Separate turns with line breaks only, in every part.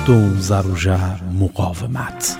خاتون زروژر مقاومت.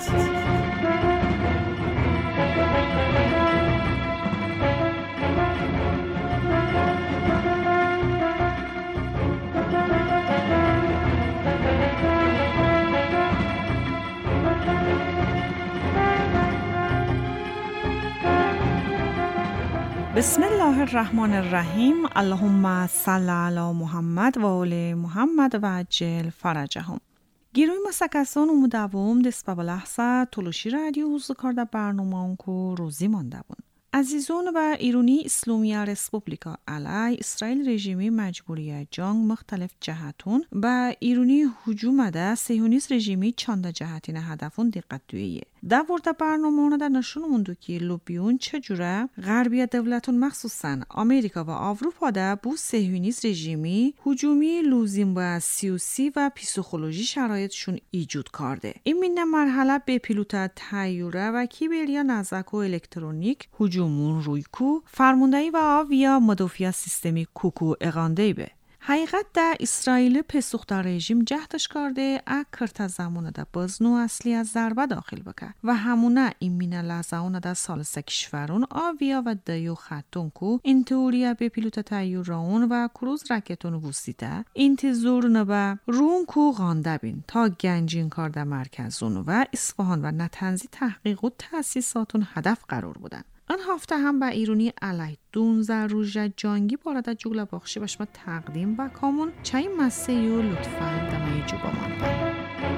بسم الله الرحمن الرحیم. اللهم صل علی محمد و آل محمد و عجل فرجهم. گیروی مسکسان و مدوم دست به لحظه تلوشی رادیو حضور کرده برنامه کو روزی مانده بون. عزیزان و ایرانی اسلامی رسپوبلیکا علی اسرائیل رژیمی مجبوری جنگ مختلف جهتون و ایرانی هجوم ده صهیونیست رژیمی چند جهتین هدفون دقت دویه. در ورده برنامه ده نشون موندو که لوبیون چجوره غربی دولتون مخصوصا امریکا و اروپا ده بو صهیونیست رژیمی هجومی لوزیم و سیاسی و پیسیکولوژی شرایطشون ایجاد کرده. این مینه مرحله به پیلوت تایوره و کیبریا نزک و الکترونیک هجومون روی کو فرماندهی و آویا مدافع سیستمی کوکو اقانده به. حقیقت در اسرائیل پسوخت رژیم جهتش کرده اکرت زمانه در بزنو اصلی از ضربه داخل بکه و همونه این مینه لحظه در سالسه کشورون آویا و دیو خطون کو این تئوریا به پیلوت تایورون و کروز رکتون وسیده انتظار نبه روم کو غانده بین تا گنجین کارده مرکزون و اصفهان و نتنزی تحقیق و تأسیساتون هدف قرار بودن. آن هفته هم به ایرانی علی 12 روز جنگی بارد جگل باخشی بشما تقدیم و کامون چای مسه یو لطفاً دمای جوبا مانده.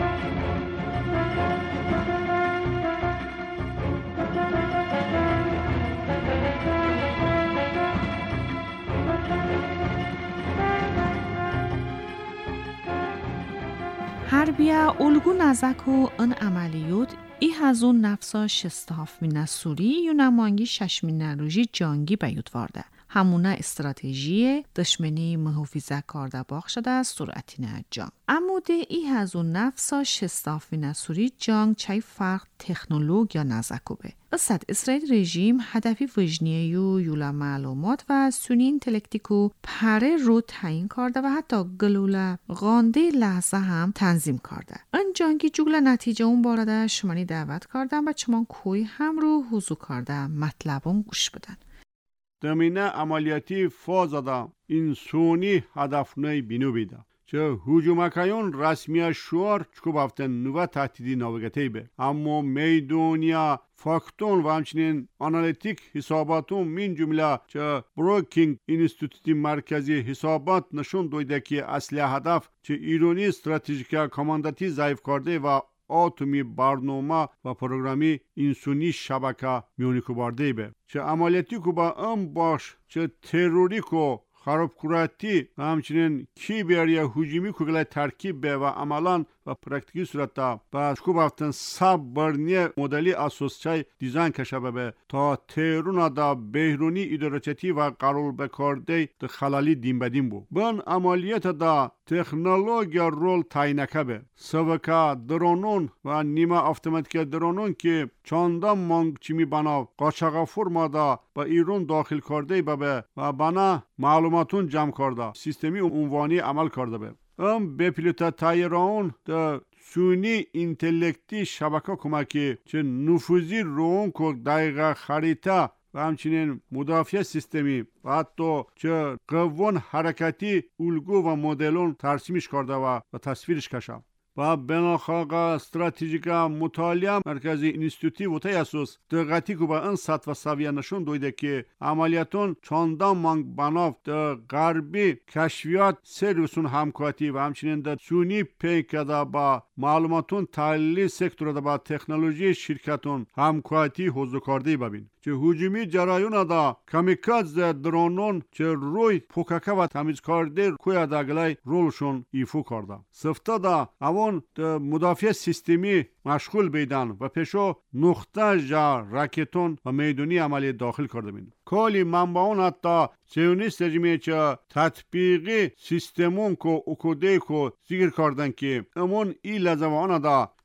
حربیه الگو نزک و ان عملیات ای هزون نفسا 67 مینه سوری یو نمانگی 6 مینه روژی جنگی بیود وارده. همونه استراتژی دشمنی محافظه کرده باخ شده از سرعتینه جنگ. اموده ای هزون نفسا 67 مینه سوری جنگ چای فرق تکنولوگ یا نزکو به. اصد اسرائیل رژیم هدفی وجنیه یولا معلومات و سونی انتلکتیکو پره رو تعیین کرده و حتی گلوله غانده لحظه هم تنظیم کرده. ان جنگی جگل نتیجه اون بارده شمانی دعوت کردن و چمان کوی هم رو حضور کرده مطلبون گوش بدن.
دمینه عملیاتی فازده این سونی هدف نی بینو بیده. چه هجومکایون رسمی شوار چکو بافتن نوه تهدیدی ناوگتی به. اما میدونیا فاکتون و همچنین آنالیتیک حساباتون من جمله چه بروکینگ اینستیتوتی مرکزی حسابات نشون دویده که اصلی هدف چه ایرانی استراتژیک کامانداتی ضعیف کرده و آتومی برنامه و پروگرامی اینسونی شبکه میونی کو بارده به. چه عملیاتی کو با ام باش چه تروری کو خرابکاراتی و همچنین کیبریا هجومی کو گله ترکیب به و عملاً و پرکتیکی صورت تا با شکوب افتن سب برنی مدلی اساسچای دیزاین کشبه به تا تیرونا دا بهرونی ادارچتی و قرار بکارده دا خلالی دیم بدیم بو. بن عملیات دا تکنولوژیا رول تاینکه به. سوکا درونون و نیمه اتوماتیک درونون که چندان مانگ چیمی بنا قاچاق فرما دا با ایران داخل کرده به و بنا معلوماتون جمع کرده سیستمی عنوانی عمل کرده به. به پیلوت تایران دا سونی انتلکتی شبکه کمکی چه نفوذی رون که دقیقه خریطه و همچنین مدافع سیستمی و حتی چه قوان حرکتی الگو و مدلون ترسیمش کرده و تصویرش کشه. و بناخاق استراتژیکا مطالعه مرکزی اینستیتوتی و تیاسوس دقتی که با این سطح و سویه نشون دویده که عملیاتون چندان مانگ بناف در غربی کشفیات سرویسون همکاتی و همچنین در سونی پیکده با معلوماتون تحلیلی سکتور دا با تکنولوژی شرکتون همکاتی حضور کرده ببین. چه هجومی جرایون دا کامیکاز درونون چه روی پوکاکه و تمیز کرده کوی داگلای رولشون ایفو کرده. سفته دا اون مدافع سیستمی مشغول بیدن و پیشو نقطه جا راکتون و میدونی عملی داخل کرده بین. کلی منبعون حتی سیونیست رژیمی چه تطبیقی سیستمون کو اکوده کو ذکر کردن که امون ای لحظه و آنه دا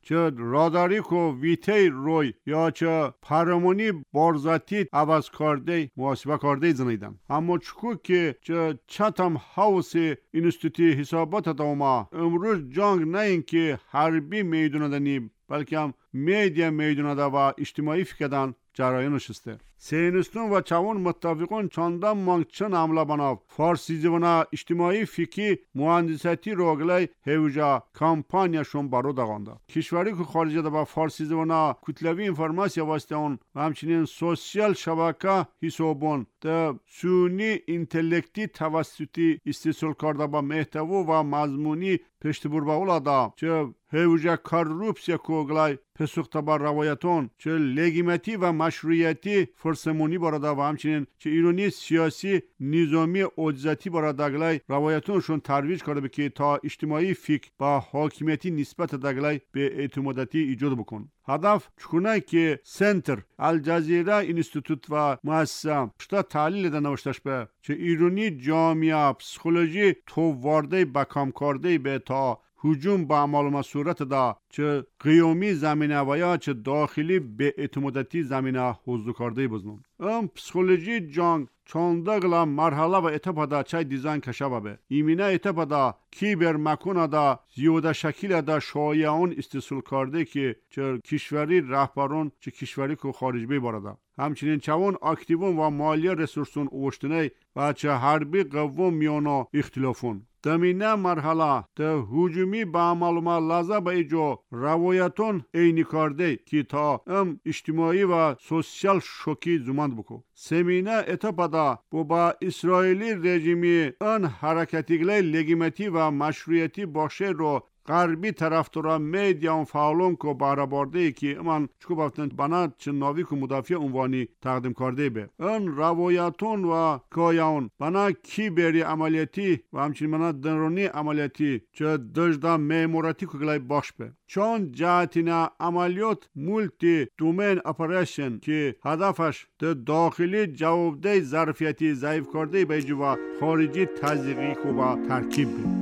چه راداری کو ویتی روی یا چه پرمونی بارزاتی عوض کرده محاسبه کرده زنیدن. اما چکو که چه چاتم هاوس اینستیتوت حسابات دوما امروز جنگ نه اینکه حربی میدونه دنی بلکه هم میدیا میدونه دا و اجتماعی فکردن جریان نشسته. سینستون و چوان متفقون چندان مانگچن عمله بناو فارسی زبان اجتماعی فیکی مهندساتی روگلای هیوجا کامپانیاشون برو داغانده. کشوری که خارجه دا با فارسی زبان کتلوی انفرماسیا واسطه اون و همچنین سوسیال شبکه حسابون دا سونی انتلکتی توسطی استثمار کرده با محتوا و مضمونی پشتبور باولا دا چه هیوجا کاروپسیا کوگلای پسوخته بر روایتون چه لگیمتی و مشروعیتی فرسمونی بارادا و همچنین چه ایرانی سیاسی نظامی عجزتی بارادا روایتونشون ترویج کرده به که تا اجتماعی فکر با حاکمیتی نسبت دگلای به اعتماداتی ایجاد بکن. هدف چکونه که سنتر الجزیره اینستیتوت و مؤسسه شتا تحلیل ده نوشتش به چه ایرانی جامعه پسیکولوژی تو وارده بکام کرده به تا هجوم با معلومات صورت دا چه قیومی زمینه و یا چه داخلی به اعتماداتی زمینه حضور کرده بزنون. پسیکولوژی جنگ چونده گلا مرحله و اتپا دا چای دیزاین کشابه به. ایمینه اتپا دا کیبر مکونه دا زیوده شکل دا شایعون استثمار کرده که چه کشوری رهبرون چه کشوری که خارج بی بارده. همچنین چون اکتیوون و مالی رسورسون اوشتنه و چه حربی قوم میانا اختلافون. دمینه مرحله ده هجومی با معلومات لازم به ایجو روایتون اینی کرده که تا اجتماعی و سوسیال شوکی زمند بکو. سمینه اتپا دا با اسرائیلی رژیمی ان حرکتیگلی لگیمتی و مشروعیتی باشه رو غربی طرفدارا میدیا فعالون کو برآورده ای که من چکو بافتن بنا چه ناوی کو مدافع عنوانی تقدیم کرده به ان روایتون و کایون بنا کی بری عملیاتی و همچنین بنا درونی عملیاتی چه دجدا میموراتی کو گلای باش به چون جهتینا عملیات مولتی دومین اپریشن که هدفش داخلی جوابده ظرفیتی ضعیف کرده به جو خارجی تزریقی کو با ترکیب به.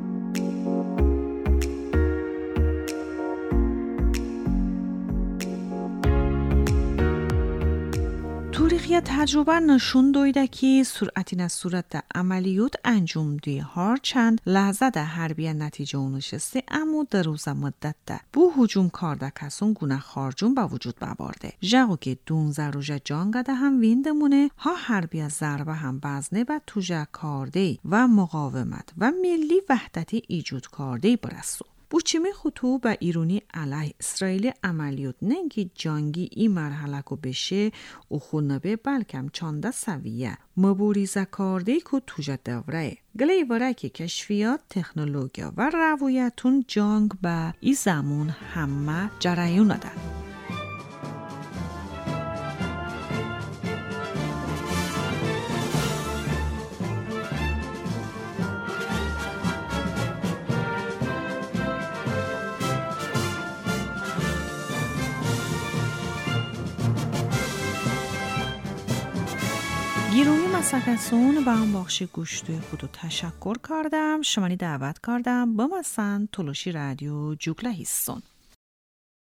توریخی تجربه نشون دویده که سرعتی از صورت عملیات انجام دی هر چند لحظه ده حربی نتیجه اونشسته اما در روز مدت ده بو هجوم کارده کسون گونه خارجون با وجود ببارده. جاگو که دونزه روژه جانگه ده هم ویندمونه ها حربی از ضربه هم بزنه و توجه کارده و مقاومت و ملی وحدتی ایجود کارده برسو. بوچیمی خطو با ایرانی علیه اسرائیل عملیات ننگی جنگی این مرحله کو بشه او خونبه بلکم چانده سویه مبوریزه کرده که توجه دوره گلی ورکی کشفیات تکنولوژیا و روایتون جنگ با ای زمان همه جریان ده. گیرومی مسکسون با هم بخش گوشتوی خودو تشکر کردم. شمانی دعوت کردم با مثلا تلوشی رادیو جوکله هستون.